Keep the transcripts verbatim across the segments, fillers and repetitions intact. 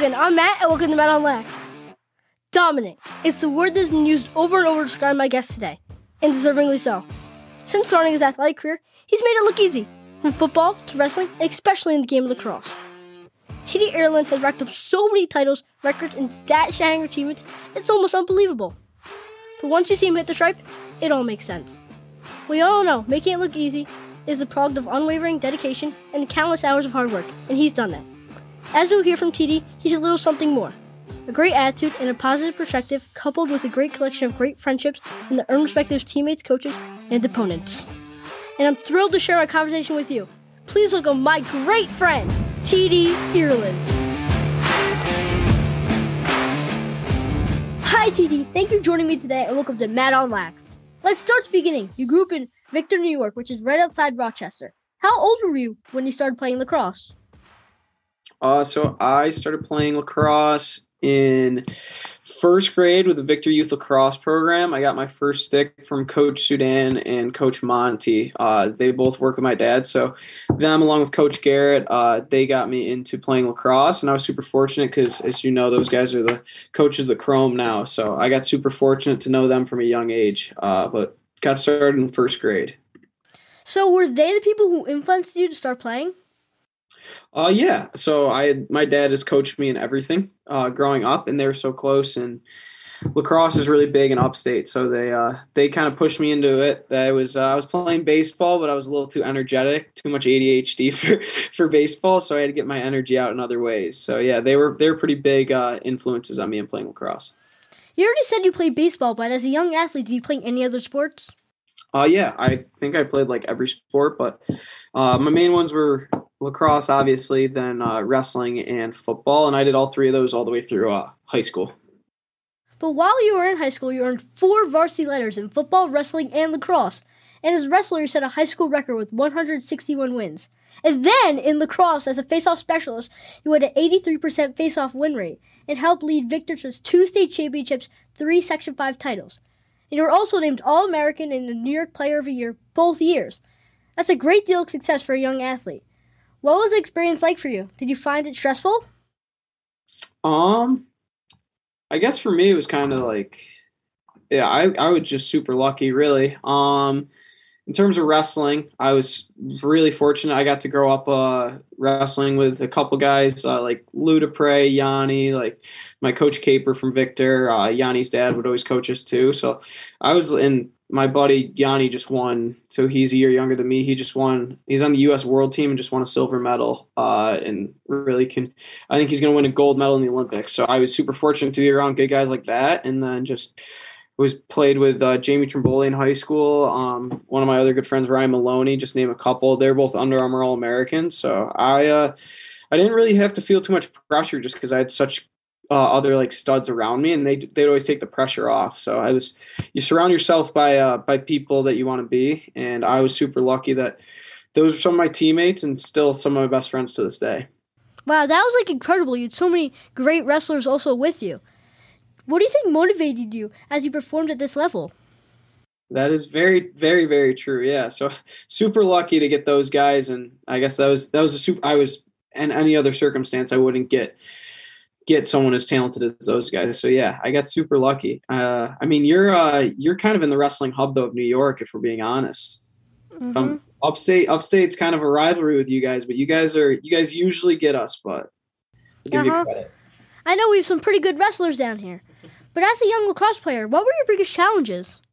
again, I'm Matt, and welcome to Matt on Lack. Dominant. It's the word that's been used over and over to describe my guest today, and deservingly so. Since starting his athletic career, he's made it look easy, from football to wrestling, and especially in the game of lacrosse. T D Ierlan has racked up so many titles, records, and stat-shattering achievements, it's almost unbelievable. But once you see him hit the stripe, it all makes sense. We all know making it look easy is the product of unwavering dedication and countless hours of hard work, and he's done that. As you'll hear from T D, he's a little something more. A great attitude and a positive perspective, coupled with a great collection of great friendships and the earned respect of his teammates, coaches, and opponents. And I'm thrilled to share my conversation with you. Please welcome my great friend, T D Ierlan. Hi T D, thank you for joining me today and welcome to Matt on Lax. Let's start at the beginning. You grew up in Victor, New York, which is right outside Rochester. How old were you when you started playing lacrosse? Uh, so I started playing lacrosse in first grade with the Victor Youth Lacrosse Program. I got my first stick from Coach Sudan and Coach Monty. Uh, they both work with my dad. So them, along with Coach Garrett, uh, they got me into playing lacrosse. And I was super fortunate because, as you know, those guys are the coaches of the Chrome now. So I got super fortunate to know them from a young age, uh, but got started in first grade. So were they the people who influenced you to start playing? Uh, yeah. So I, my dad has coached me in everything uh, growing up, and they were so close. And lacrosse is really big in upstate, so they uh, they kind of pushed me into it. I was uh, I was playing baseball, but I was a little too energetic, too much A D H D for, for baseball, so I had to get my energy out in other ways. So yeah, they were they were pretty big uh, influences on me in playing lacrosse. You already said you played baseball, but as a young athlete, did you play any other sports? Uh, yeah, I think I played like every sport, but uh, my main ones were lacrosse, obviously, then uh, wrestling and football, and I did all three of those all the way through uh, high school. But while you were in high school, you earned four varsity letters in football, wrestling, and lacrosse. And as a wrestler, you set a high school record with one hundred sixty-one wins. And then, in lacrosse, as a face-off specialist, you had an eighty-three percent face-off win rate and helped lead Victor to two state championships, three Section five titles. And you were also named All-American and the New York Player of the Year both years. That's a great deal of success for a young athlete. What was the experience like for you? Did you find it stressful? Um, I guess for me it was kind of like, yeah, I, I was just super lucky, really. Um, in terms of wrestling, I was really fortunate. I got to grow up uh, wrestling with a couple guys uh, like Lou Dupre, Yanni, like my coach Caper from Victor. Uh, Yanni's dad would always coach us too. So I was in. My buddy Yanni just won, so he's a year younger than me. He just won. He's on the U S World Team and just won a silver medal. Uh, and really can, I think he's going to win a gold medal in the Olympics. So I was super fortunate to be around good guys like that. And then just was played with uh, Jamie Trimboli in high school. Um, one of my other good friends, Ryan Maloney, just name a couple. They're both Under Armour All-Americans. So I, uh, I didn't really have to feel too much pressure just because I had such Uh, other like studs around me, and they they'd always take the pressure off. So I was, you surround yourself by uh, by people that you want to be, and I was super lucky that those are some of my teammates and still some of my best friends to this day. Wow, that was like incredible. You had so many great wrestlers also with you. What do you think motivated you as you performed at this level? That is very, very, very true. Yeah, so super lucky to get those guys, and I guess that was that was a super. I was in any other circumstance I wouldn't get. get someone as talented as those guys. So yeah, I got super lucky. Uh, I mean, you're uh, you're kind of in the wrestling hub though of New York, if we're being honest. Mm-hmm. Um, upstate, upstate's kind of a rivalry with you guys, but you guys are you guys usually get us. But I'll give uh-huh. you credit. I know we have some pretty good wrestlers down here. But as a young lacrosse player, what were your biggest challenges?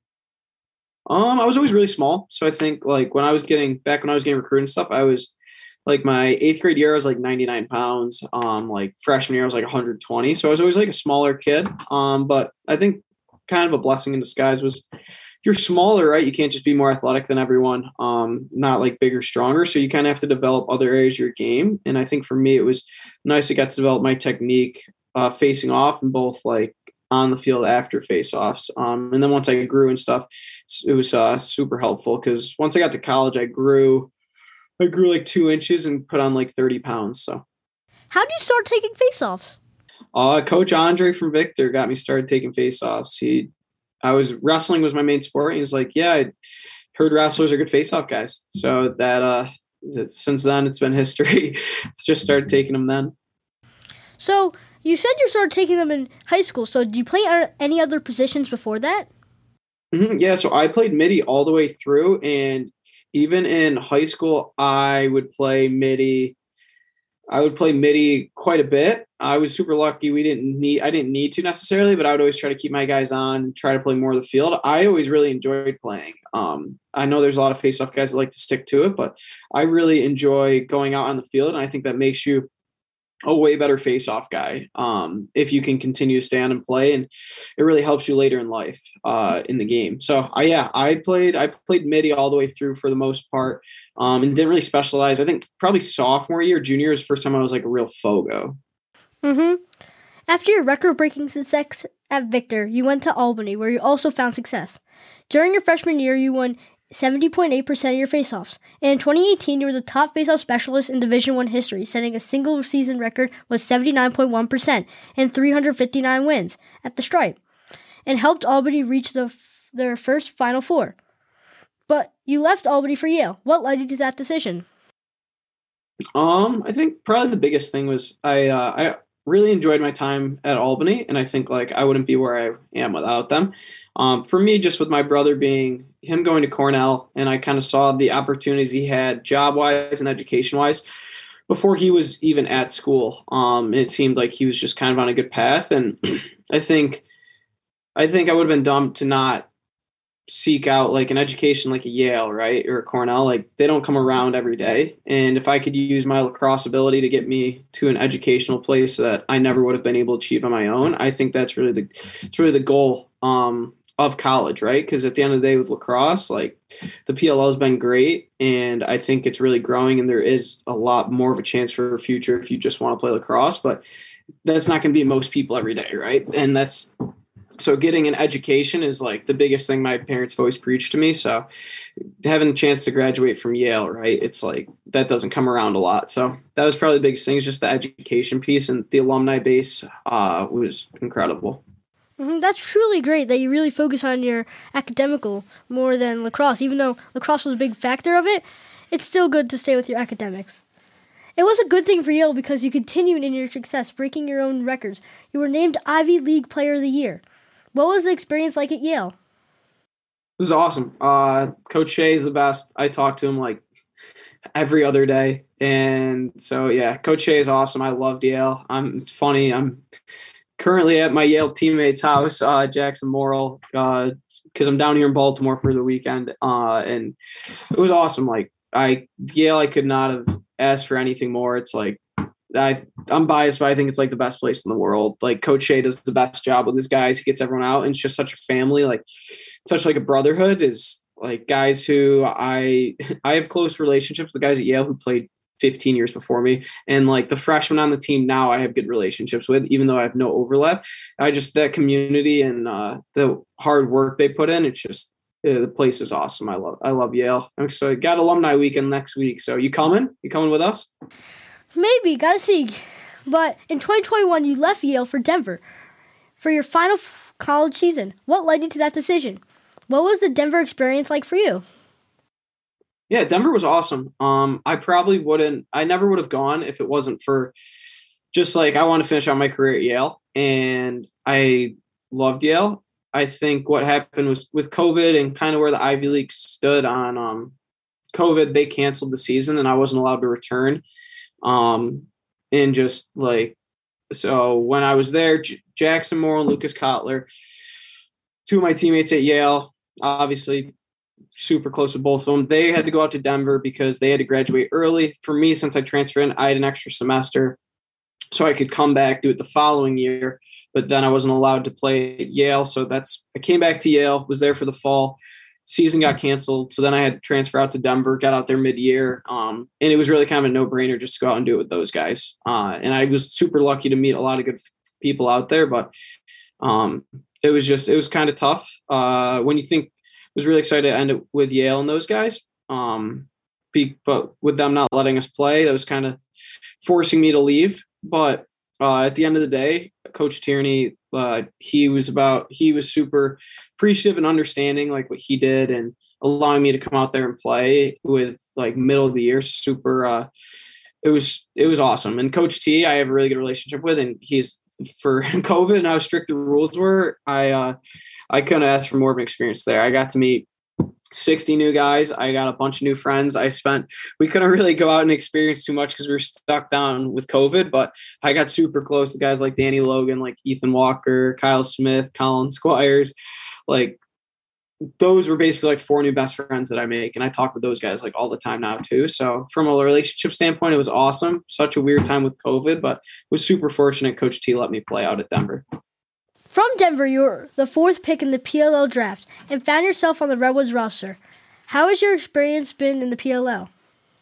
Um, I was always really small, so I think like when I was getting back when I was getting recruited and stuff, I was. Like my eighth grade year, I was like ninety-nine pounds. Um, like freshman year, I was like one hundred twenty. So I was always like a smaller kid. Um, but I think kind of a blessing in disguise was if you're smaller, right, you can't just be more athletic than everyone. Um, not like bigger, stronger. So you kind of have to develop other areas of your game. And I think for me, it was nice to get to develop my technique uh, facing off and both like on the field after face-offs. Um, and then once I grew and stuff, it was uh, super helpful because once I got to college, I grew. I grew like two inches and put on like thirty pounds. So, how did you start taking face-offs? Uh, Coach Andre from Victor got me started taking face-offs. He, I was wrestling was my main sport. And he's like, yeah, I heard wrestlers are good face-off guys. So that, uh, since then it's been history. Just started taking them then. So You said you started taking them in high school, so did you play any other positions before that? Mm-hmm. Yeah, so I played midi all the way through, and even in high school, I would play midi. I would play midi quite a bit. I was super lucky. We didn't need, I didn't need to necessarily, but I would always try to keep my guys on and try to play more of the field. I always really enjoyed playing. Um, I know there's a lot of face-off guys that like to stick to it, but I really enjoy going out on the field. And I think that makes you a way better face-off guy um, if you can continue to stay on and play, and it really helps you later in life uh, in the game. So I, yeah, I played I played midi all the way through for the most part, um, and didn't really specialize. I think probably sophomore year, junior is the first time I was like a real Fogo. Mm-hmm. After your record-breaking success at Victor, you went to Albany, where you also found success. During your freshman year, you won seventy point eight percent of your faceoffs. And in twenty eighteen, you were the top faceoff specialist in Division One history, setting a single season record with seventy-nine point one percent and three hundred fifty-nine wins at the stripe, and helped Albany reach the, their first Final Four. But you left Albany for Yale. What led you to that decision? Um, I think probably the biggest thing was I uh, I really enjoyed my time at Albany, and I think like I wouldn't be where I am without them. Um, for me, just with my brother being him going to Cornell, and I kind of saw the opportunities he had job-wise and education-wise before he was even at school. Um, it seemed like he was just kind of on a good path, and I think I think I would have been dumb to not seek out like an education like a Yale, right, or a Cornell. Like they don't come around every day, and if I could use my lacrosse ability to get me to an educational place that I never would have been able to achieve on my own, I think that's really the it's really the goal. Um, of college, right? Because at the end of the day with lacrosse, like the P L L has been great, and I think it's really growing, and there is a lot more of a chance for a future if you just want to play lacrosse, but that's not going to be most people every day, right? And that's so getting an education is like the biggest thing my parents have always preached to me. So having a chance to graduate from Yale, right? It's like that doesn't come around a lot. So that was probably the biggest thing, is just the education piece, and the alumni base uh, was incredible. Mm-hmm. That's truly great that you really focus on your academical more than lacrosse. Even though lacrosse was a big factor of it, it's still good to stay with your academics. It was a good thing for Yale because you continued in your success, breaking your own records. You were named Ivy League Player of the Year. What was the experience like at Yale? It was awesome. Uh, Coach Shea is the best. I talk to him like every other day. And so, yeah, Coach Shea is awesome. I loved Yale. Um, it's funny. I'm currently at my Yale teammate's house, uh, Jackson Morrill, because uh, I'm down here in Baltimore for the weekend, uh, and it was awesome. Like I, Yale, I could not have asked for anything more. It's like I, I'm biased, but I think it's like the best place in the world. Like Coach Shea does the best job with his guys. He gets everyone out, and it's just such a family, like such like a brotherhood. Is like guys who I I have close relationships with guys at Yale who played fifteen years before me, and like the freshmen on the team now I have good relationships with, even though I have no overlap. I just, that community and uh the hard work they put in, it's just uh, the place is awesome. I love I love Yale. I'm so got alumni weekend next week, so you coming you coming with us? Maybe, gotta see. But in twenty twenty-one you left Yale for Denver for your final f- college season. What led you to that decision? What was the Denver experience like for you? Yeah, Denver was awesome. Um, I probably wouldn't, I never would have gone if it wasn't for just like, I want to finish out my career at Yale, and I loved Yale. I think what happened was with COVID and kind of where the Ivy League stood on um, COVID, they canceled the season and I wasn't allowed to return. Um, and just like, so when I was there, J- Jackson Moore and Lucas Kotler, two of my teammates at Yale, obviously super close with both of them. They had to go out to Denver because they had to graduate early. For me, since I transferred in, I had an extra semester so I could come back, do it the following year, but then I wasn't allowed to play at Yale. So that's, I came back to Yale, was there for the fall. Season got canceled. So then I had to transfer out to Denver, got out there mid-year. Um, and it was really kind of a no-brainer just to go out and do it with those guys. Uh, and I was super lucky to meet a lot of good people out there, but um, it was just, it was kind of tough. Uh, when you think, was really excited to end it with Yale and those guys. Um, be, but with them not letting us play, that was kind of forcing me to leave. But uh, at the end of the day, Coach Tierney, uh, he was about, he was super appreciative and understanding like what he did and allowing me to come out there and play with like middle of the year. Super. Uh, it was, it was awesome. And Coach T, I have a really good relationship with, and he's for COVID and how strict the rules were, I uh, I couldn't ask for more of an experience there. I got to meet sixty new guys. I got a bunch of new friends. I spent, we couldn't really go out and experience too much because we were stuck down with COVID, but I got super close to guys like Danny Logan, like Ethan Walker, Kyle Smith, Colin Squires. Like those were basically like four new best friends that I make. And I talk with those guys like all the time now too. So from a relationship standpoint, it was awesome. Such a weird time with COVID, but was super fortunate Coach T let me play out at Denver. From Denver, you were the fourth pick in the P L L draft and found yourself on the Redwoods roster. How has your experience been in the P L L?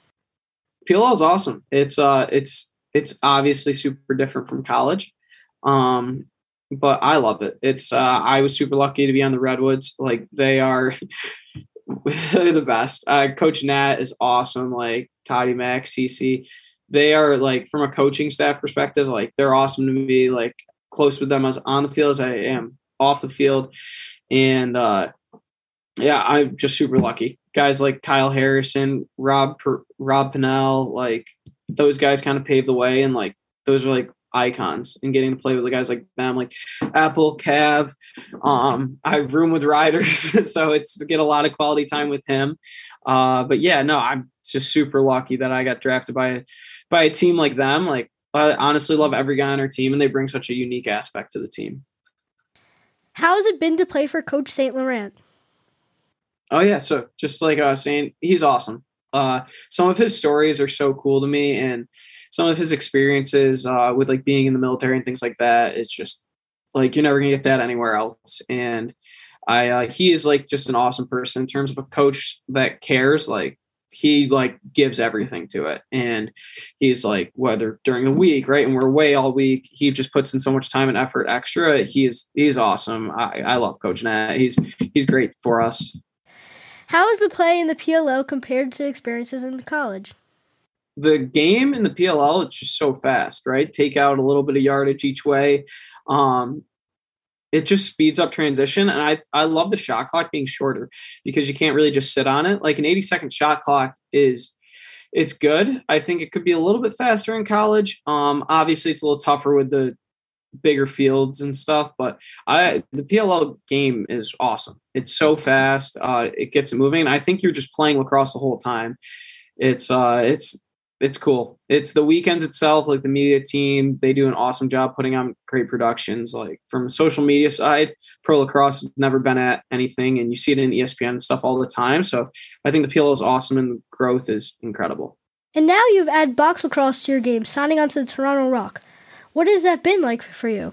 P L L is awesome. It's uh, it's it's obviously super different from college, um, but I love it. It's uh, I was super lucky to be on the Redwoods. Like they are, they're the best. Uh, Coach Nat is awesome. Like Toddy Mack, Cece, they are like from a coaching staff perspective, like they're awesome to me. Like close with them as on the field as I am off the field. And uh, yeah, I'm just super lucky. Guys like Kyle Harrison, Rob, Rob Pennell, like those guys kind of paved the way. And like, those are like icons and getting to play with the guys like them, like Apple, Cav. Um, I room with riders, so it's to get a lot of quality time with him. Uh, but yeah, no, I'm just super lucky that I got drafted by, by a team like them. Like, I honestly love every guy on our team, and they bring such a unique aspect to the team. How has it been to play for Coach Saint Laurent? Oh, yeah. So just like I was saying, he's awesome. Uh, some of his stories are so cool to me, and some of his experiences uh, with like being in the military and things like that, it's just like you're never going to get that anywhere else. And I uh, he is like just an awesome person in terms of a coach that cares. Like, he like gives everything to it. And he's like, whether during the week, right, and we're away all week, he just puts in so much time and effort extra. He's he's awesome. I, I love Coach Nat. He's he's great for us. How is the play in the P L L compared to experiences in college? The game in the P L L, it's just so fast, right? Take out a little bit of yardage each way. Um, it just speeds up transition. And I I love the shot clock being shorter because you can't really just sit on it. Like an eighty second shot clock is, it's good. I think it could be a little bit faster in college. Um, obviously it's a little tougher with the bigger fields and stuff, but I, the P L L game is awesome. It's so fast. Uh, it gets it moving. I think you're just playing lacrosse the whole time. It's, uh, it's, It's cool. It's the weekends itself, like the media team, they do an awesome job putting on great productions. Like from the social media side, pro lacrosse has never been at anything, and you see it in E S P N and stuff all the time. So I think the P L L is awesome, and the growth is incredible. And now you've added box lacrosse to your game, signing on to the Toronto Rock. What has that been like for you?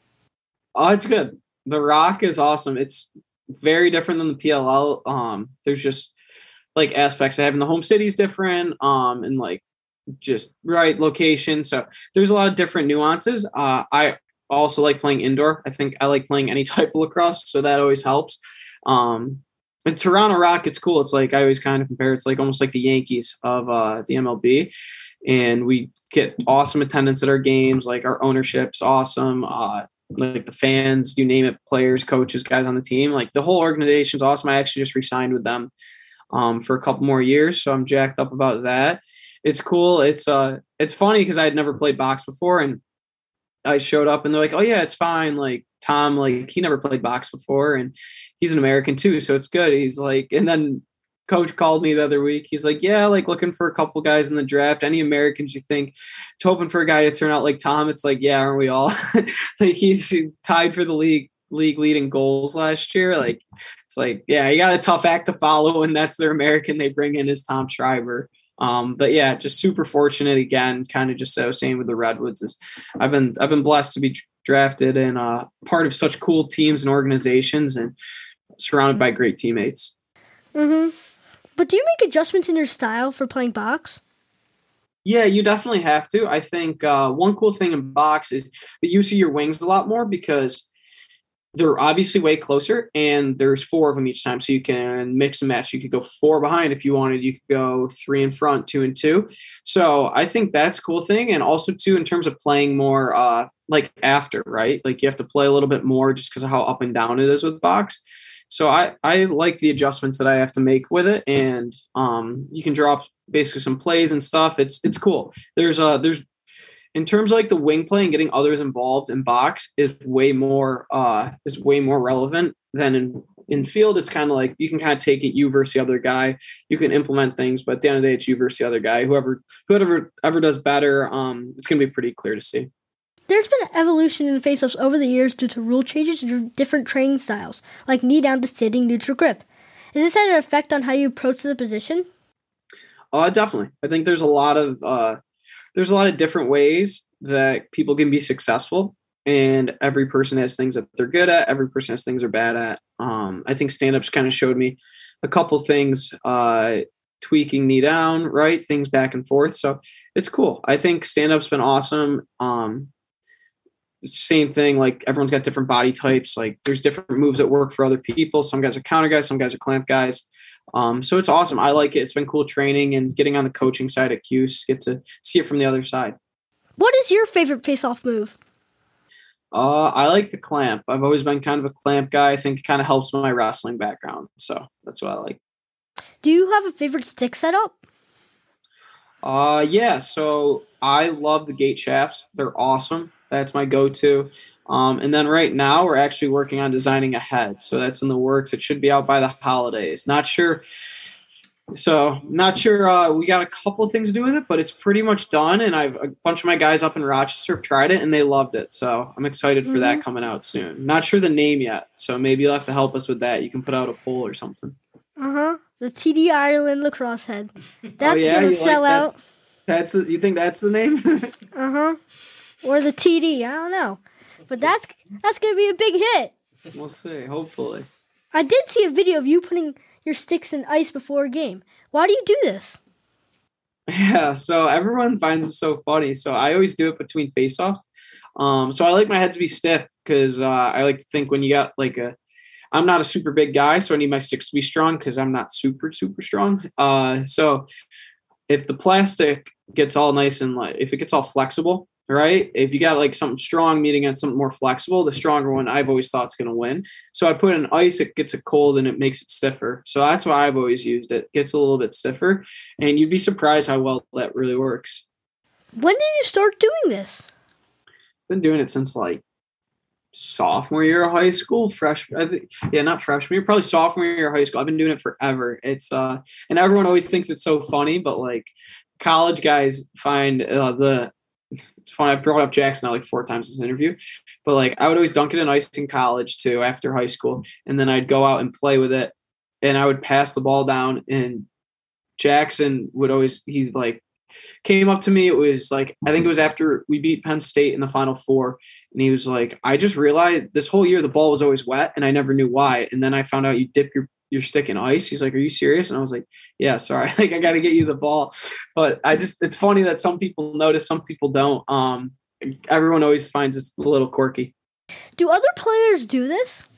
Oh, it's good. The Rock is awesome. It's very different than the P L L. Um, there's just like aspects of having the home city is different, um, and like just right location. So there's a lot of different nuances. Uh, I also like playing indoor. I think I like playing any type of lacrosse, so that always helps. Um, and Toronto Rock, it's cool. It's like I always kind of compare. It's like almost like the Yankees of uh, the M L B, and we get awesome attendance at our games. Like our ownership's awesome. Uh, like the fans, you name it, players, coaches, guys on the team. Like the whole organization's awesome. I actually just re-signed with them um, for a couple more years, so I'm jacked up about that. It's cool. It's uh, it's funny because I had never played box before, and I showed up and they're like, "Oh yeah, it's fine." Like Tom, like he never played box before, and he's an American too, so it's good. He's like, and then coach called me the other week. He's like, "Yeah, like looking for a couple guys in the draft. Any Americans you think?" Hoping for a guy to turn out like Tom. It's like, yeah, aren't we all? Like he's tied for the league league leading goals last year. Like it's like, yeah, you got a tough act to follow, and that's their American they bring in is Tom Schreiber. Um, but yeah, just super fortunate again, kind of just as I was saying with the Redwoods is I've been, I've been blessed to be drafted and uh, part of such cool teams and organizations and surrounded by great teammates. Mm-hmm. But do you make adjustments in your style for playing box? Yeah, you definitely have to. I think uh, one cool thing in box is the use of your wings a lot more because they're obviously way closer and there's four of them each time. So you can mix and match. You could go four behind if you wanted. You could go three in front, two and two. So I think that's a cool thing. And also too, in terms of playing more uh, like after, right? Like you have to play a little bit more just because of how up and down it is with box. So I, I like the adjustments that I have to make with it. And um, you can drop basically some plays and stuff. It's, it's cool. There's uh there's, in terms of like the wing play and getting others involved in box is way more uh is way more relevant than in in field. It's kind of like you can kind of take it you versus the other guy. You can implement things, but at the end of the day, it's you versus the other guy. Whoever whoever ever does better, um, it's going to be pretty clear to see. There's been an evolution in faceoffs over the years due to rule changes and different training styles, like knee down to sitting, neutral grip. Has this had an effect on how you approach the position? Uh, definitely. I think there's a lot of uh, there's a lot of different ways that people can be successful, and every person has things that they're good at. Every person has things they're bad at. Um, I think stand-ups kind of showed me a couple things, uh, tweaking knee down, right, things back and forth. So it's cool. I think stand-up's been awesome. Um, same thing, like everyone's got different body types. Like there's different moves that work for other people. Some guys are counter guys, some guys are clamp guys. Um, so it's awesome. I like it. It's been cool training and getting on the coaching side at Cuse, get to see it from the other side. What is your favorite face-off move? Uh, I like the clamp. I've always been kind of a clamp guy. I think it kind of helps my wrestling background. So that's what I like. Do you have a favorite stick setup? Uh, yeah. So I love the gate shafts. They're awesome. That's my go-to. Um, and then right now we're actually working on designing a head. So that's in the works. It should be out by the holidays. Not sure. So not sure. Uh, we got a couple of things to do with it, but it's pretty much done. And I've a bunch of my guys up in Rochester have tried it and they loved it. So I'm excited for mm-hmm. that coming out soon. Not sure the name yet. So maybe you'll have to help us with that. You can put out a poll or something. Uh-huh. The T D Ireland lacrosse head. That's oh, yeah? going to sell like out. That's, that's the, you think that's the name? uh-huh. Or the T D. I don't know. But that's that's going to be a big hit. We'll see. Hopefully. I did see a video of you putting your sticks in ice before a game. Why do you do this? Yeah, so everyone finds it so funny. So I always do it between face-offs. Um, so I like my head to be stiff because uh, I like to think when you got like a – I'm not a super big guy, so I need my sticks to be strong because I'm not super, super strong. Uh, so if the plastic gets all nice and like, if it gets all flexible, right? If you got like something strong meeting against something more flexible, the stronger one I've always thought is going to win. So I put in ice, it gets it cold and it makes it stiffer. So that's why I've always used it. It gets a little bit stiffer and you'd be surprised how well that really works. When did you start doing this? Been doing it since like sophomore year of high school, freshman. I think, yeah, not freshman year, probably sophomore year of high school. I've been doing it forever. It's uh, and everyone always thinks it's so funny, but like college guys find uh, the it's funny. I brought up Jackson now like four times in this interview, but like I would always dunk it in ice in college too after high school, and then I'd go out and play with it, and I would pass the ball down, and Jackson would always he like came up to me. It was like I think it was after we beat Penn State in the Final Four, and he was like, "I just realized this whole year the ball was always wet, and I never knew why. And then I found out you dip your your stick in ice." He's like, "Are you serious?" And I was like, "Yeah, sorry. Like I got to get you the ball." But I just, it's funny that some people notice, some people don't. Um, everyone always finds it's a little quirky. Do other players do this?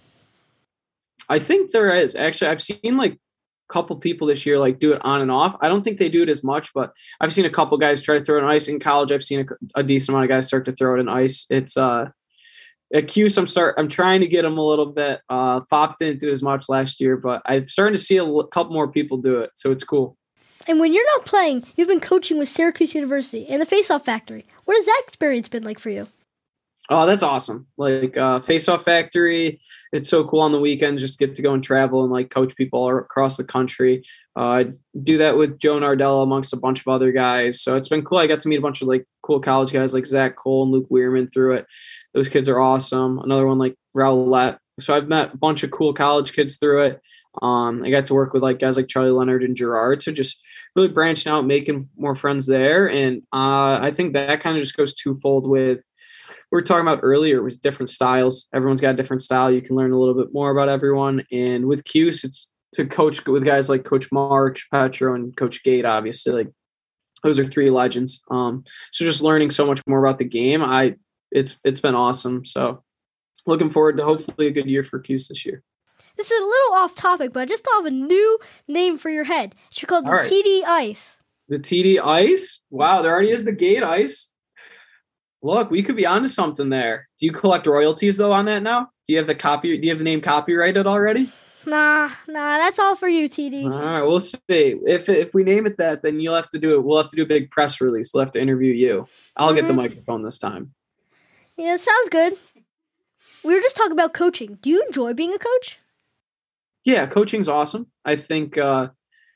I think there is actually. I've seen like a couple people this year like do it on and off. I don't think they do it as much, but I've seen a couple guys try to throw it in ice in college. I've seen a, a decent amount of guys start to throw it in ice. It's uh. At Cuse, I'm start. I'm trying to get them a little bit. Uh, Fop didn't do as much last year, but I'm starting to see a l- couple more people do it, so it's cool. And when you're not playing, you've been coaching with Syracuse University and the Face-Off Factory. What has that experience been like for you? Oh, that's awesome! Like uh, Face-Off Factory, it's so cool on the weekends. Just get to go and travel and like coach people across the country. Uh, I do that with Joe Nardella amongst a bunch of other guys, so it's been cool. I got to meet a bunch of like cool college guys like Zach Cole and Luke Weirman through it. Those kids are awesome. Another one like Rowlett. So I've met a bunch of cool college kids through it. Um, I got to work with like guys like Charlie Leonard and Gerard. So just really branching out, making more friends there. And uh, I think that kind of just goes twofold with we were talking about earlier was different styles. Everyone's got a different style. You can learn a little bit more about everyone. And with Cuse, it's to coach with guys like Coach March, Petro, and Coach Gate, obviously. Like those are three legends. Um, so just learning so much more about the game. I It's it's been awesome. So looking forward to hopefully a good year for Cuse this year. This is a little off topic, but I just thought of a new name for your head. It should be called the right. T D Ice. The T D Ice? Wow, there already is the Gate Ice. Look, we could be onto something there. Do you collect royalties though on that now? Do you have the copy? Do you have the name copyrighted already? Nah, nah, that's all for you, T D. All right, we'll see. If if we name it that, then you'll have to do it. We'll have to do a big press release. We'll have to interview you. I'll mm-hmm. get the microphone this time. Yeah, sounds good. We were just talking about coaching. Do you enjoy being a coach? Yeah, coaching's awesome. I think uh,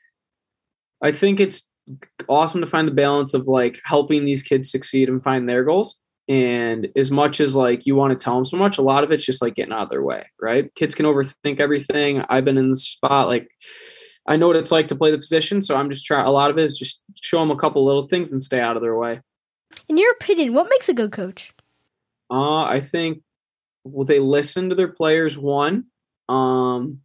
I think it's awesome to find the balance of like helping these kids succeed and find their goals. And as much as like you want to tell them so much, a lot of it's just like getting out of their way, right? Kids can overthink everything. I've been in the spot, like I know what it's like to play the position. So I'm just trying, a lot of it is just show them a couple little things and stay out of their way. In your opinion, what makes a good coach? Uh, I think well, they listen to their players. One, um,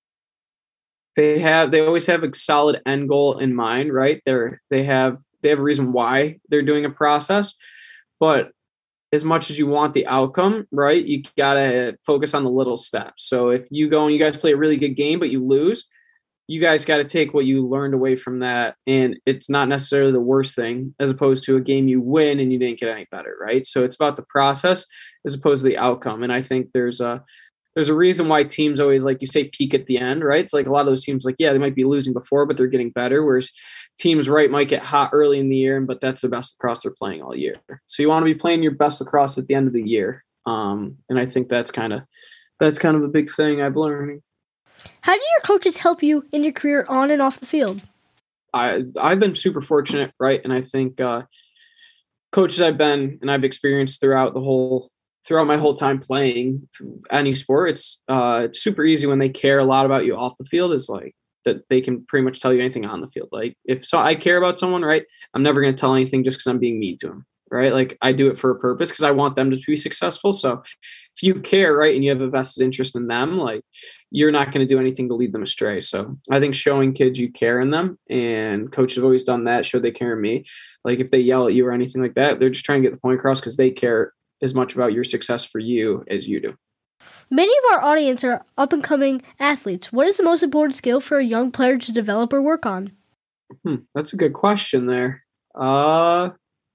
they have, they always have a solid end goal in mind, right? They're, they have, they have a reason why they're doing a process, but as much as you want the outcome, right, you got to focus on the little steps. So if you go and you guys play a really good game, but you lose, you guys got to take what you learned away from that. And it's not necessarily the worst thing as opposed to a game you win and you didn't get any better, right? So it's about the process as opposed to the outcome. And I think there's a, there's a reason why teams always, like you say, peak at the end, right? It's like a lot of those teams, like, yeah, they might be losing before, but they're getting better. Whereas teams, right, might get hot early in the year, but that's the best lacrosse they're playing all year. So you want to be playing your best lacrosse at the end of the year. Um, and I think that's kind of, that's kind of a big thing I've learned. How do your coaches help you in your career on and off the field? I, I've been super fortunate, right? And I think uh, coaches I've been and I've experienced throughout the whole throughout my whole time playing any sport, it's uh, it's super easy when they care a lot about you off the field is like that they can pretty much tell you anything on the field. Like if so I care about someone, right, I'm never going to tell anything just because I'm being mean to them, right? Like I do it for a purpose because I want them to be successful. So if you care, right, and you have a vested interest in them, like you're not going to do anything to lead them astray. So I think showing kids you care in them, and coaches have always done that, show they care in me. Like if they yell at you or anything like that, they're just trying to get the point across because they care as much about your success for you as you do. Many of our audience are up-and-coming athletes. What is the most important skill for a young player to develop or work on? Hmm, that's a good question there. Uh,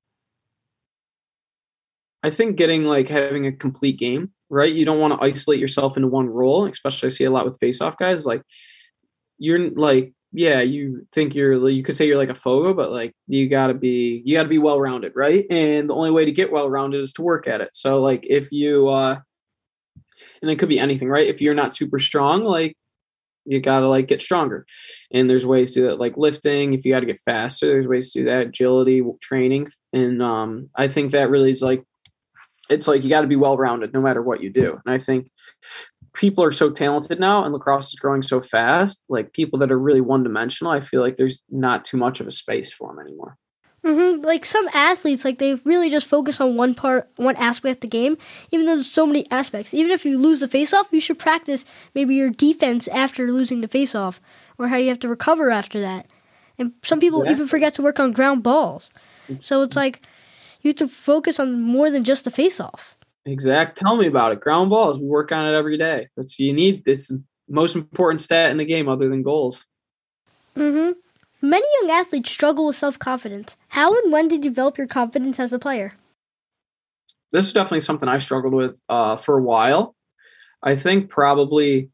I think getting like having a complete game, right? You don't want to isolate yourself into one role, especially I see a lot with face-off guys. Like you're like, yeah, you think you're, you could say you're like a Fogo, but like you gotta be, you gotta be well-rounded, right? And the only way to get well-rounded is to work at it. So like if you, uh, and it could be anything, right? If you're not super strong, like you gotta like get stronger. And there's ways to do that, like lifting. If you got to get faster, there's ways to do that. Agility training, and um, I think that really is like, it's like you got to be well-rounded no matter what you do. And I think people are so talented now and lacrosse is growing so fast, like people that are really one-dimensional, I feel like there's not too much of a space for them anymore. Mm-hmm. Like some athletes, like they really just focus on one part, one aspect of the game, even though there's so many aspects. Even if you lose the face-off, you should practice maybe your defense after losing the face-off or how you have to recover after that. And some people exactly. even forget to work on ground balls. So it's like you have to focus on more than just the face-off. Exact. Tell me about it. Ground balls. We work on it every day. That's you need. It's the most important stat in the game, other than goals. Mm-hmm. Many young athletes struggle with self-confidence. How and when did you develop your confidence as a player? This is definitely something I struggled with uh, for a while. I think probably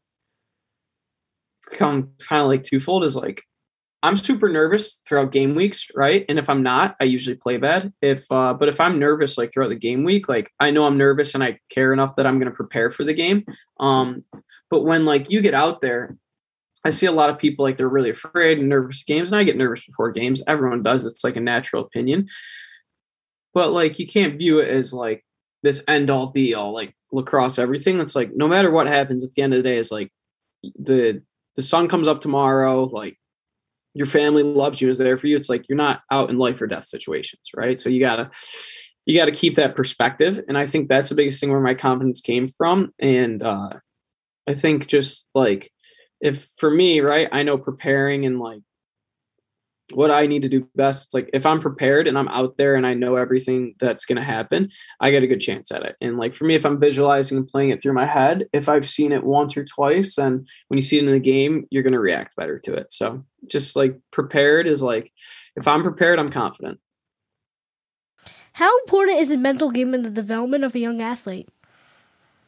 come kind of like twofold is like I'm super nervous throughout game weeks, right? And if I'm not, I usually play bad. If uh, but if I'm nervous like throughout the game week, like I know I'm nervous and I care enough that I'm going to prepare for the game. Um, but when like you get out there, I see a lot of people like they're really afraid and nervous games, and I get nervous before games. Everyone does. It's like a natural opinion. But like you can't view it as like this end all be all like lacrosse everything. It's like no matter what happens at the end of the day, is like the the sun comes up tomorrow, like your family loves you, is there for you. It's like you're not out in life or death situations, right? So you gotta you gotta keep that perspective. And I think that's the biggest thing where my confidence came from. And uh I think just like if for me, right, I know preparing and like what I need to do best. It's like if I'm prepared and I'm out there and I know everything that's going to happen, I get a good chance at it. And like for me, if I'm visualizing and playing it through my head, if I've seen it once or twice, and when you see it in the game, you're going to react better to it. So just like prepared is like, if I'm prepared, I'm confident. How important is the mental game in the development of a young athlete?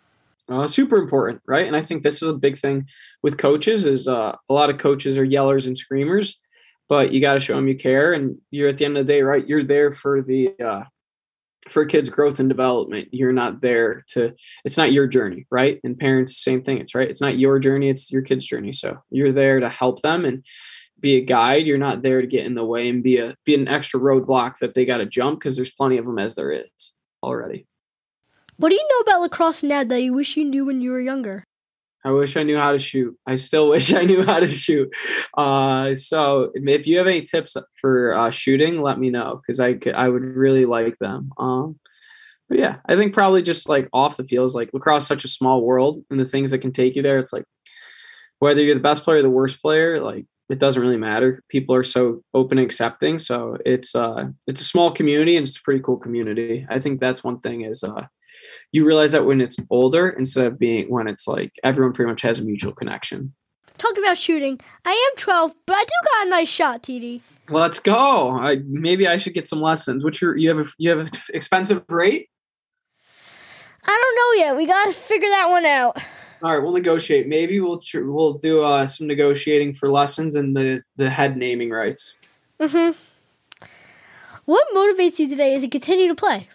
Uh, super important, right? And I think this is a big thing with coaches is uh, a lot of coaches are yellers and screamers, but you got to show them you care. And you're at the end of the day, right? You're there for the uh, for kids' growth and development. You're not there to. It's not your journey, right? And parents, same thing. It's right. It's not your journey. It's your kid's journey. So you're there to help them and be a guide. You're not there to get in the way and be a be an extra roadblock that they got to jump because there's plenty of them as there is already. What do you know about lacrosse now that you wish you knew when you were younger? I wish I knew how to shoot. I still wish I knew how to shoot. Uh, so if you have any tips for uh, shooting, let me know because I could, I would really like them. Um, but yeah, I think probably just like off the field is like lacrosse is such a small world and the things that can take you there. It's like whether you're the best player or the worst player, like it doesn't really matter. People are so open and accepting. So it's uh, it's a small community and it's a pretty cool community. I think that's one thing is uh, you realize that when it's older instead of being when it's like everyone pretty much has a mutual connection. Talking about shooting, I am twelve, but I do got a nice shot, T D. Let's go. I maybe I should get some lessons. What's your you have a you have an expensive rate? I don't know yet. We gotta figure that one out. All right, we'll negotiate. Maybe we'll we'll do uh, some negotiating for lessons and the the head naming rights. Mm-hmm. What motivates you today as you continue to play?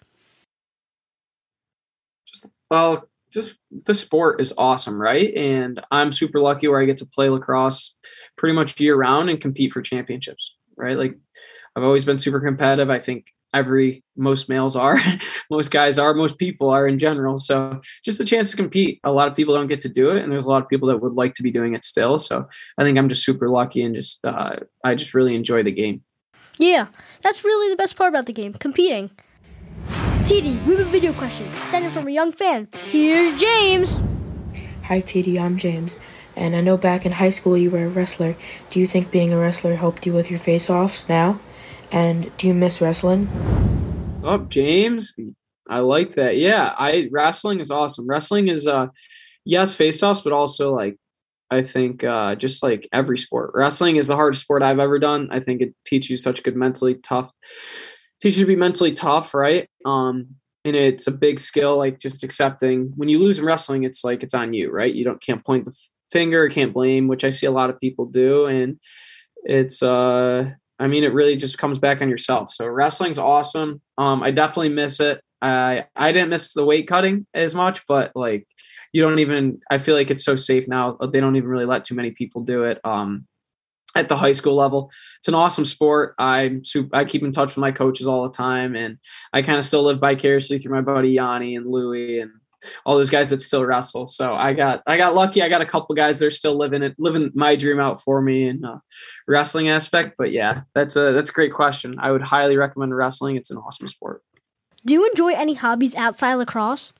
Just well, just the sport is awesome, right? And I'm super lucky where I get to play lacrosse pretty much year round and compete for championships, right? Like I've always been super competitive. I think every most males are, most guys are, most people are in general. So just a chance to compete. A lot of people don't get to do it, and there's a lot of people that would like to be doing it still. So I think I'm just super lucky and just uh, I just really enjoy the game. Yeah, that's really the best part about the game, competing. T D, we have a video question sent in from a young fan. Here's James. Hi T D, I'm James. And I know back in high school you were a wrestler. Do you think being a wrestler helped you with your face-offs now? And do you miss wrestling? What's up, James? I like that. Yeah, I wrestling is awesome. Wrestling is uh yes, face-offs, but also like I think uh just like every sport. Wrestling is the hardest sport I've ever done. I think it teaches you such good mentally tough teaches you to be mentally tough, right? Um, and it's a big skill, like just accepting when you lose in wrestling, it's like it's on you, right? You don't can't point the finger, can't blame, which I see a lot of people do, and it's uh, I mean, it really just comes back on yourself. So wrestling's awesome. Um, I definitely miss it. I I didn't miss the weight cutting as much, but like you don't even. I feel like it's so safe now. They don't even really let too many people do it. Um, at the high school level. It's an awesome sport. I'm super, I keep in touch with my coaches all the time, and I kind of still live vicariously through my buddy Yanni and Louie and all those guys that still wrestle. So I got I got lucky. I got a couple guys that are still living it, living my dream out for me in uh, wrestling aspect. But yeah, that's a that's a great question. I would highly recommend wrestling. It's an awesome sport. Do you enjoy any hobbies outside lacrosse?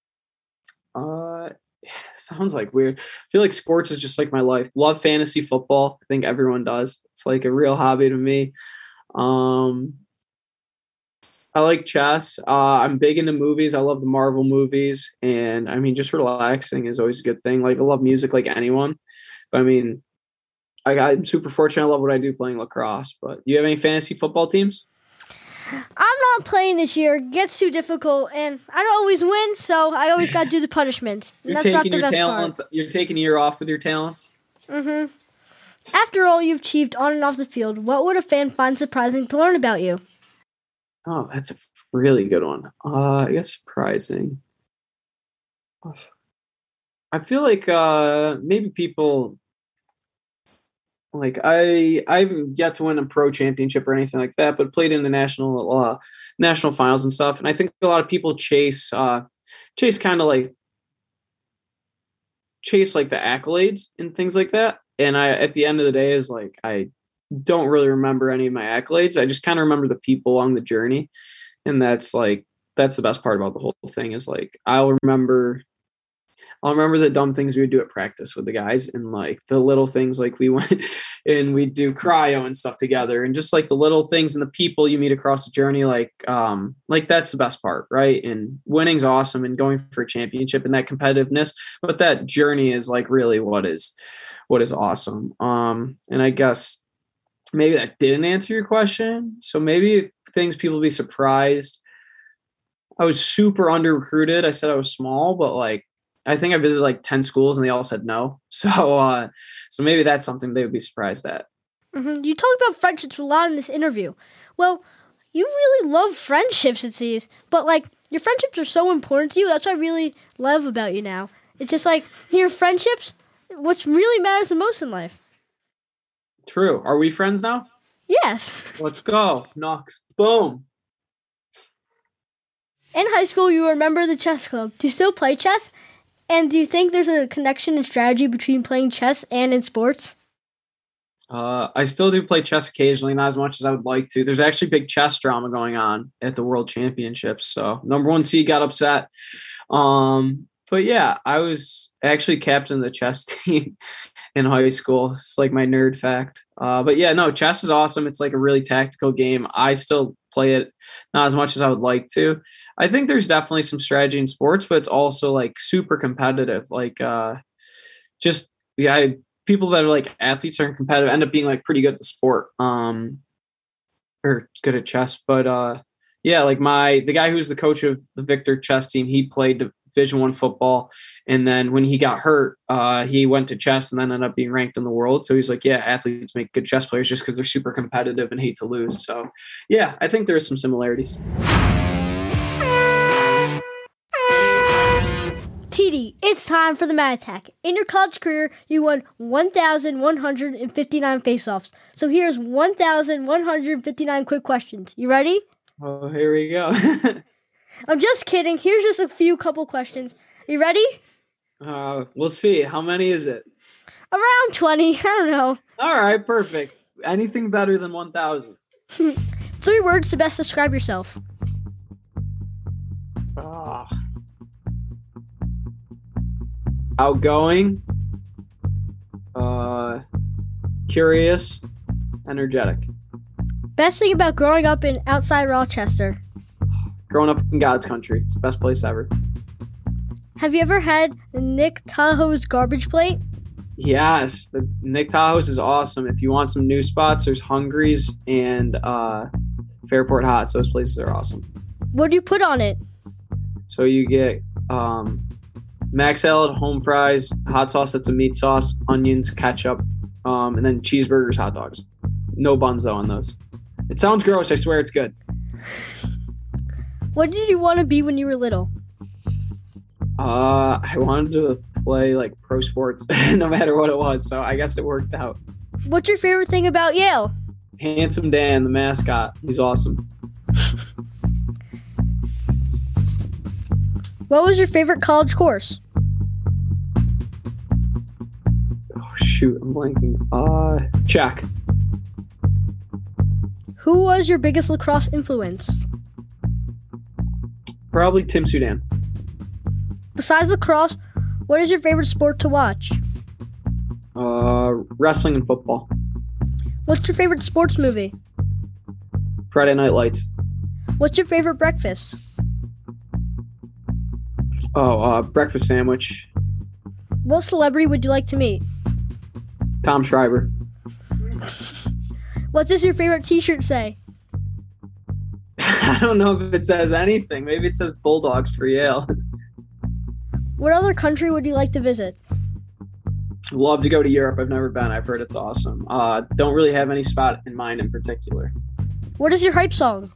Uh, sounds like weird. I feel like sports is just like my life. Love fantasy football. I think everyone does. It's like a real hobby to me. Um, I like chess. Uh, I'm big into movies. I love the Marvel movies, and I mean, just relaxing is always a good thing. Like I love music, like anyone. But I mean, I, I'm super fortunate. I love what I do playing lacrosse. But do you have any fantasy football teams? I'm not playing this year. It gets too difficult, and I don't always win, so I always got to do the punishments. You're That's taking not the your best talents. part. You're taking a year off with your talents. Mm-hmm. After all you've achieved on and off the field, what would a fan find surprising to learn about you? Oh, that's a really good one. Uh, I guess surprising. I feel like uh, maybe people like I I haven't yet to win a pro championship or anything like that, but played in the national uh, national finals and stuff. And I think a lot of people chase uh, chase kind of like chase like the accolades and things like that. And I at the end of the day is like I don't really remember any of my accolades. I just kind of remember the people along the journey. And that's like, that's the best part about the whole thing is like, I'll remember, I'll remember the dumb things we would do at practice with the guys and like the little things like we went and we do cryo and stuff together and just like the little things and the people you meet across the journey. Like, um, like that's the best part. Right. And winning's awesome and going for a championship and that competitiveness, but that journey is like really what is, what is awesome. Um, and I guess, maybe that didn't answer your question. So maybe things people be surprised. I was super under recruited. I said I was small, but like I think I visited like ten schools and they all said no. So, uh, so maybe that's something they would be surprised at. Mm-hmm. You talked about friendships a lot in this interview. Well, you really love friendships, it seems. But, like, your friendships are so important to you. That's what I really love about you now. It's just like, your friendships, what really matters the most in life. True. Are we friends now? Yes. Let's go. Knox. Boom. In high school, you were a member of the chess club. Do you still play chess? And do you think there's a connection and strategy between playing chess and in sports? Uh, I still do play chess occasionally, not as much as I would like to. There's actually big chess drama going on at the World Championships. So number one seed got upset. Um, but yeah, I was actually captain of the chess team in high school. It's like my nerd fact. Uh, but yeah, no, chess is awesome. It's like a really tactical game. I still play it, not as much as I would like to. I think there's definitely some strategy in sports, but it's also like super competitive. Like uh, just, yeah, I, people that are like athletes are competitive end up being like pretty good at the sport, um, or good at chess. But uh, yeah, like my the guy who's the coach of the Victor chess team, he played Division One football, and then when he got hurt, uh, he went to chess and then ended up being ranked in the world. So he's like, yeah, athletes make good chess players just because they're super competitive and hate to lose. So yeah, I think there's some similarities. T D, it's time for the Mad Attack. In your college career, you won one thousand one hundred fifty-nine face-offs. So here's one thousand one hundred fifty-nine quick questions. You ready? Oh, here we go. I'm just kidding. Here's just a few couple questions. You ready? Uh, we'll see. How many is it? Around twenty. I don't know. All right, perfect. Anything better than one thousand. Three words to best describe yourself. Oh. Outgoing, uh, curious, energetic. Best thing about growing up in outside Rochester. Growing up in God's country. It's the best place ever. Have you ever had Nick Tahoe's garbage plate? Yes, the Nick Tahoe's is awesome. If you want some new spots, there's Hungry's and uh, Fairport Hots. Those places are awesome. What do you put on it? So you get um, mac salad, home fries, hot sauce that's a meat sauce, onions, ketchup, um, and then cheeseburgers, hot dogs. No buns, though, on those. It sounds gross. I swear it's good. What did you want to be when you were little? Uh, I wanted to play, like, pro sports, no matter what it was, so I guess it worked out. What's your favorite thing about Yale? Handsome Dan, the mascot. He's awesome. What was your favorite college course? Oh, shoot, I'm blanking. Uh, check. Who was your biggest lacrosse influence? Probably Tim Sudan. Besides lacrosse, what is your favorite sport to watch? Uh, wrestling and football. What's your favorite sports movie? Friday Night Lights. What's your favorite breakfast? Oh, uh, breakfast sandwich. What celebrity would you like to meet? Tom Schreiber. What does your favorite t-shirt say? I don't know if it says anything. Maybe it says Bulldogs for Yale. What other country would you like to visit? Love to go to Europe. I've never been. I've heard it's awesome. Uh, don't really have any spot in mind in particular. What is your hype song?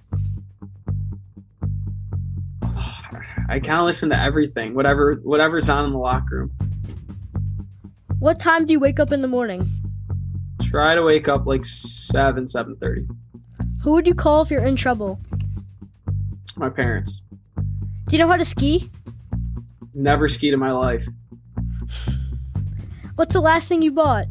I kind of listen to everything, whatever whatever's on in the locker room. What time do you wake up in the morning? Try to wake up like seven, seven thirty. Who would you call if you're in trouble? My parents. Do you know how to ski? Never skied in my life. What's the last thing you bought?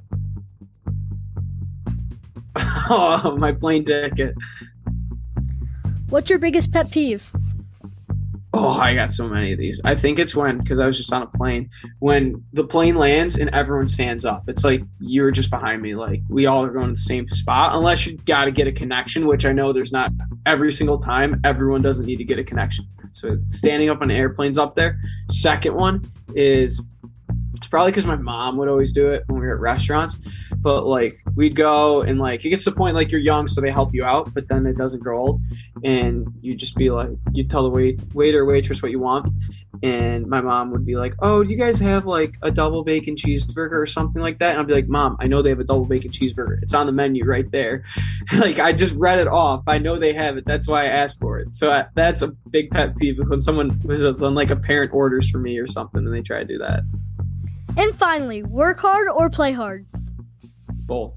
Oh, my plane ticket. What's your biggest pet peeve? Oh, I got so many of these. I think it's when, because I was just on a plane, when the plane lands and everyone stands up. It's like you're just behind me. Like we all are going to the same spot, unless you got to get a connection, which I know there's not every single time. Everyone doesn't need to get a connection. So standing up on airplanes up there. Second one is, it's probably because my mom would always do it when we were at restaurants. But like we'd go and like it gets to the point like you're young, so they help you out, but then it doesn't grow old, and you just be like you tell the wait waiter or waitress what you want, and my mom would be like, oh, do you guys have like a double bacon cheeseburger or something like that? And I'd be like, Mom, I know they have a double bacon cheeseburger. It's on the menu right there. Like, I just read it off. I know they have it. That's why I asked for it. So I, that's a big pet peeve when someone, when like a parent orders for me or something and they try to do that. And finally, work hard or play hard? Both.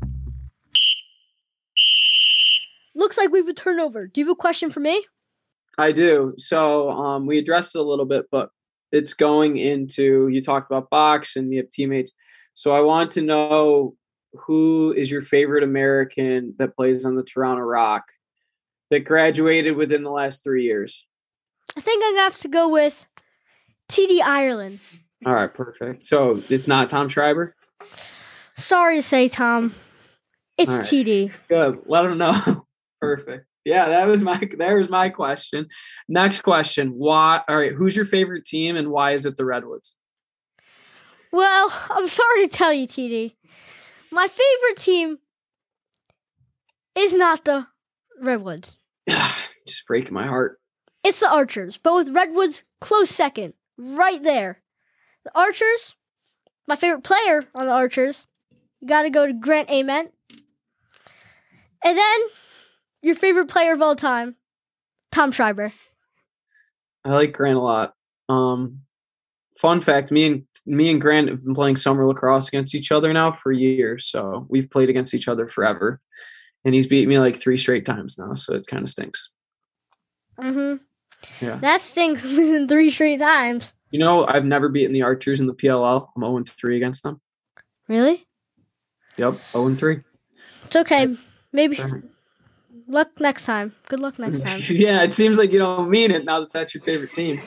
Looks like we have a turnover. Do you have a question for me? I do. So um, we addressed it a little bit, but it's going into, you talked about box and you have teammates. So I want to know, who is your favorite American that plays on the Toronto Rock that graduated within the last three years? I think I'm going to have to go with T D Ireland. All right, perfect. So it's not Tom Schreiber? Sorry to say, Tom. It's All right. T D. Good. Let him know. Perfect. Yeah, that was my that was my question. Next question. Why all right, who's your favorite team and why is it the Redwoods? Well, I'm sorry to tell you, T D. My favorite team is not the Redwoods. Just breaking my heart. It's the Archers, but with Redwoods close second, right there. The Archers, my favorite player on the Archers, you got to go to Grant Ament. And then your favorite player of all time, Tom Schreiber. I like Grant a lot. Um, fun fact: me and me and Grant have been playing summer lacrosse against each other now for years. So we've played against each other forever, and he's beat me like three straight times now. So it kind of stinks. Mm-hmm. Yeah, that stinks. Losing three straight times. You know, I've never beaten the Archers in the P L L. I'm zero and three against them. Really? Yep, zero and three. It's okay. Maybe. Sorry. Luck next time. Good luck next time. Yeah, it seems like you don't mean it now that that's your favorite team.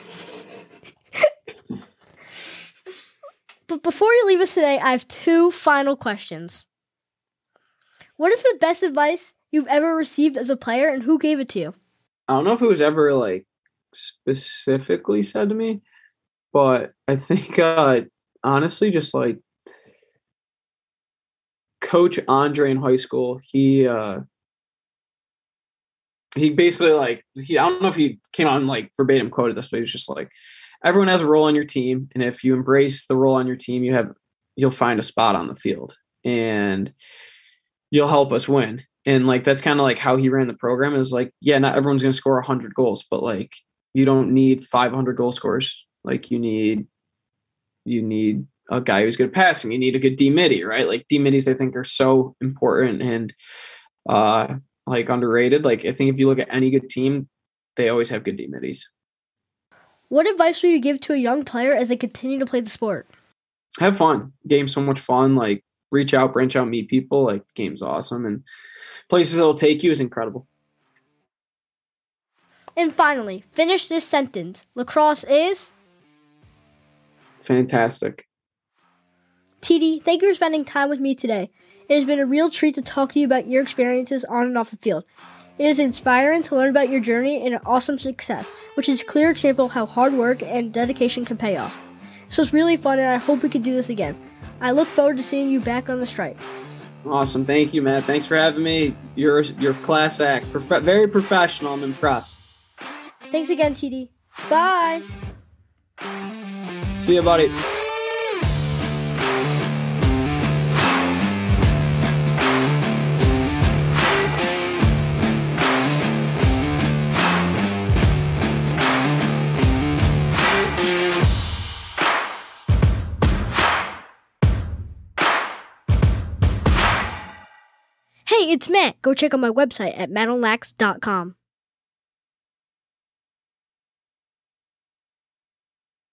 But before you leave us today, I have two final questions. What is the best advice you've ever received as a player, and who gave it to you? I don't know if it was ever like specifically said to me, but I think uh, honestly, just like Coach Andre in high school, he uh, he basically like he I don't know if he came out and like verbatim quoted this, but he was just like, everyone has a role on your team, and if you embrace the role on your team, you have you'll find a spot on the field, and you'll help us win. And like that's kind of like how he ran the program. It was like, yeah, not everyone's going to score one hundred goals, but like you don't need five hundred goal scorers. Like you need you need a guy who's good at passing. You need a good D-midi, right? Like D-midis, I think, are so important and uh, like underrated. Like I think if you look at any good team, they always have good D-midis. What advice would you give to a young player as they continue to play the sport? Have fun. Game's so much fun. Like reach out, branch out, meet people. Like the game's awesome, and places it'll take you is incredible. And finally, finish this sentence. Lacrosse is fantastic. T D, thank you for spending time with me today. It has been a real treat to talk to you about your experiences on and off the field. It is inspiring to learn about your journey and an awesome success, which is a clear example of how hard work and dedication can pay off. So it's really fun, and I hope we could do this again. I look forward to seeing you back on the strike. Awesome. Thank you, Matt. Thanks for having me. You're, you're class act. Prof- very professional. I'm impressed. Thanks again, T D. Bye. See you, buddy. Hey, it's Matt. Go check out my website at matt on lax dot com.